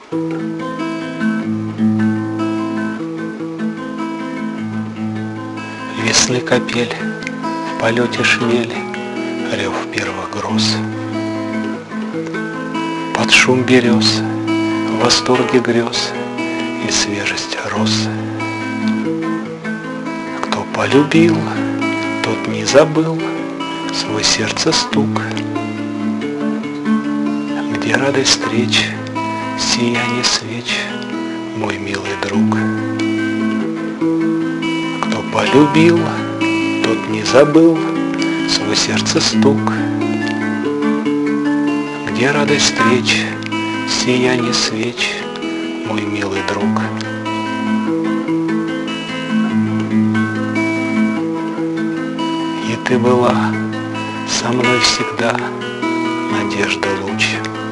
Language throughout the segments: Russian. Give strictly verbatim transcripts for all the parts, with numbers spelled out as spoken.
Весны капель, в полете шмели, рев первых гроз. Под шум берез, в восторге грез и свежесть роз. Кто полюбил, тот не забыл свой сердце стук, где радость встреч, сияние свеч, мой милый друг. Кто полюбил, тот не забыл свой сердце стук, где радость встреч, сияние свеч, мой милый друг. И ты была со мной всегда, надежда луч,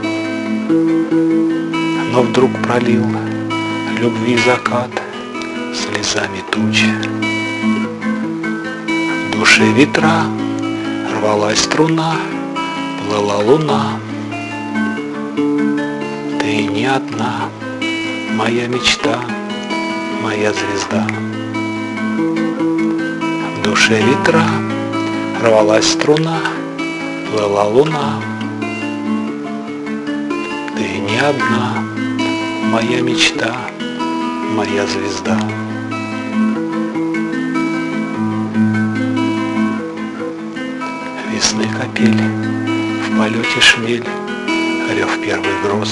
но вдруг пролил любви закат слезами туч. В душе ветра рвалась струна, плыла луна. Ты не одна, моя мечта, моя звезда. В душе ветра рвалась струна, плыла луна. Ты не одна, моя мечта, моя звезда. Весны капель, в полете шмель, рев первых гроз.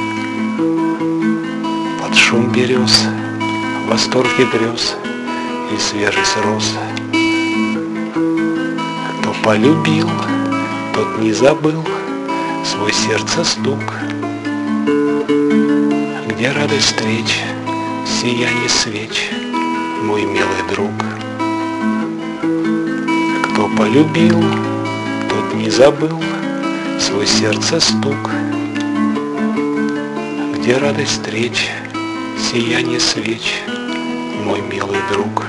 Под шум берез, в восторге грез и свежесть роз. Кто полюбил, тот не забыл свой сердце стук, где радость встреч, сияние свеч, мой милый друг. Кто полюбил, тот не забыл свой сердце стук, где радость встреч, сияние свеч, мой милый друг.